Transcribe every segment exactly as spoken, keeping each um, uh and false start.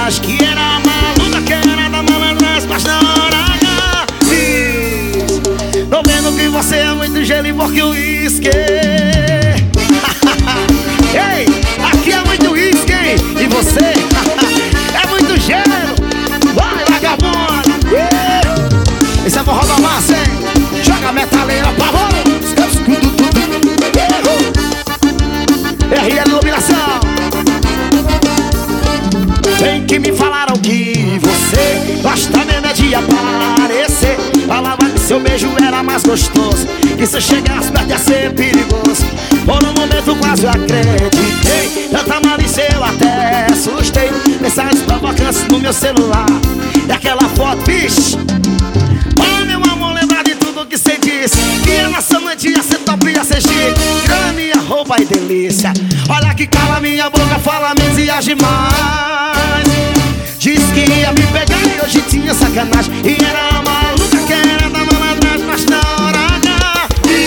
sacanagem, que era maluca, que era da malandragem, mas na hora H fiz. Tô vendo que você é muito gelo e porque o uísque. Ei, aqui é muito uísque, hein? E você é muito gelo. Vai, vagabundo. Esse é forró da massa, hein? Joga a metaleira pra fora. R L Iluminação. Bem que me falaram que você gosta mesmo é de aparecer. Falava que seu beijo era mais gostoso, que se eu chegasse perto ia ser perigoso. Por um momento quase eu acreditei, tanta malícia eu até assustei. Mensagens provocantes no meu celular e aquela foto, bicho. Oh, meu amor, lembrar de tudo que cê disse, que a nossa noite ia ser top, ia ser chique. Grana, minha roupa e delícia. Olha que cala minha boca, fala menos e age mais. Diz que ia me pegar e hoje tinha sacanagem, e era maluca, que era da malandragem, mas na hora H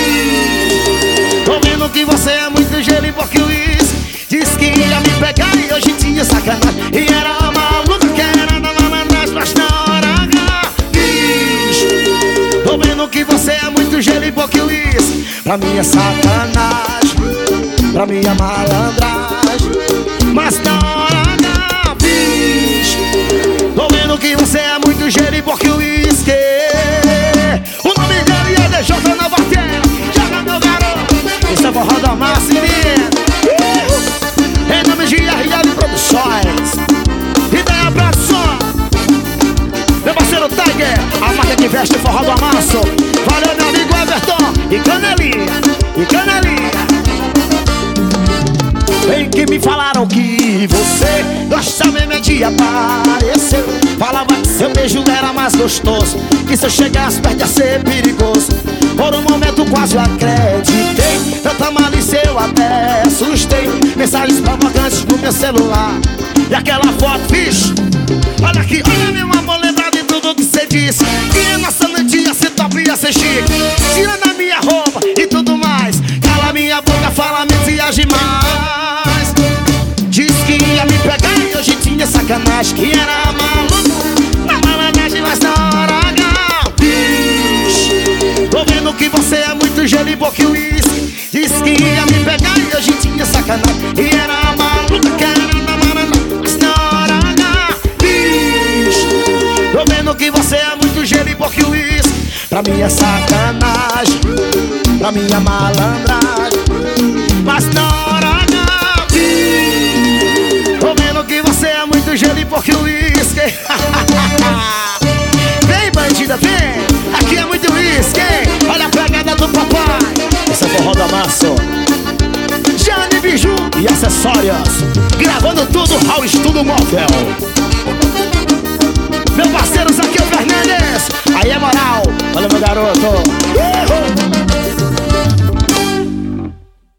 tô vendo que você é muito gelo e porque o uísque. Diz que ia me pegar e hoje tinha sacanagem, e era maluca, que era da malandragem, mas na hora H tô vendo que você é muito gelo e porque o uísque. Pra mim é sacanagem, pra mim é malandragem, mas na hora H, bicho, tô vendo que você é muito gelo e porque o uísque. O nome dele é D J Nova Tela. Joga, meu garoto. Esse é forró da massa, menino. Em nome de R L Produções, Ideia Produção. Meu parceiro Tiger, a marca que veste forró do amasso. Valeu, meu amigo Everton. E Canelinha, e Canelinha. Bem que me falaram que você gosta mesmo é de aparecer. Falava que seu beijo era mais gostoso, que se eu chegasse perto ia ser perigoso. Por um momento quase eu acreditei, tanta malícia eu até assustei. Mensagens provocantes no meu celular e aquela foto, bicho. Olha aqui, olha meu amor, lembrar de tudo que cê disse, que a nossa noite ia ser top, ia ser chique. Tira na minha roupa e tudo mais. Cala minha boca, fala menos e age mais. Diz que ia me pegar e hoje tinha sacanagem, que era maluco, na malandragem, mas na hora H, bicho, tô vendo que você é muito gelo e porque o uísque. Diz que ia me pegar e hoje tinha sacanagem, e era maluca, que era na malandragem, mas na hora H, bicho, tô vendo que você é muito gelo e porque o uísque. Pra mim é sacanagem, pra mim é malandragem, mas na hora H, bicho, tô vendo que você é muito gelo e porque o uísque. Vem, bandida, vem. Aqui é muito uísque, olha a pegada do papai. Esse é forró da massa. Jane Biju e acessórios, gravando tudo ao Estúdio Móvel. Meu parceiro Zaqueu Fernandes, aí é moral. Olha meu garoto.